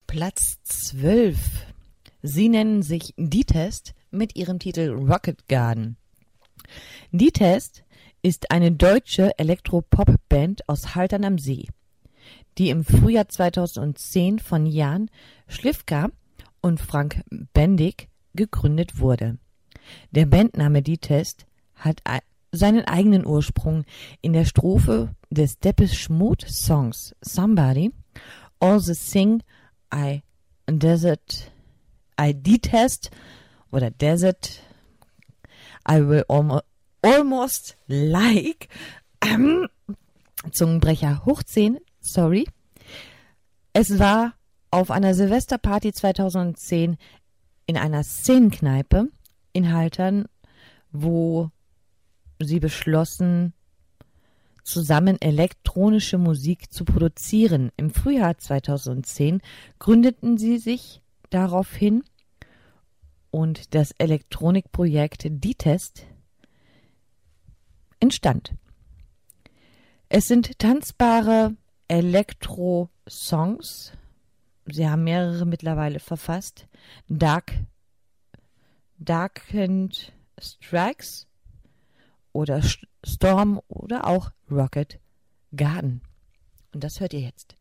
Platz 12. Sie nennen sich Die Test mit ihrem Titel Rocket Garden. Die Test ist eine deutsche Elektropop-Band aus Haltern am See, die im Frühjahr 2010 von Jan Schlifka und Frank Bendig gegründet wurde. Der Bandname Die Test hat seinen eigenen Ursprung in der Strophe des Depeche Mode Songs Somebody, All the Thing I Detest oder Desert I Will Almost Like Zungenbrecher hoch 10, sorry. Es war auf einer Silvesterparty 2010 in einer Szenenkneipe in Haltern, wo sie beschlossen, zusammen elektronische Musik zu produzieren. Im Frühjahr 2010 gründeten sie sich daraufhin und das Elektronikprojekt Die Test entstand. Es sind tanzbare Elektro-Songs. Sie haben mehrere mittlerweile verfasst. Darkened Strikes oder Storm oder auch Rocket Garden. Und das hört ihr jetzt.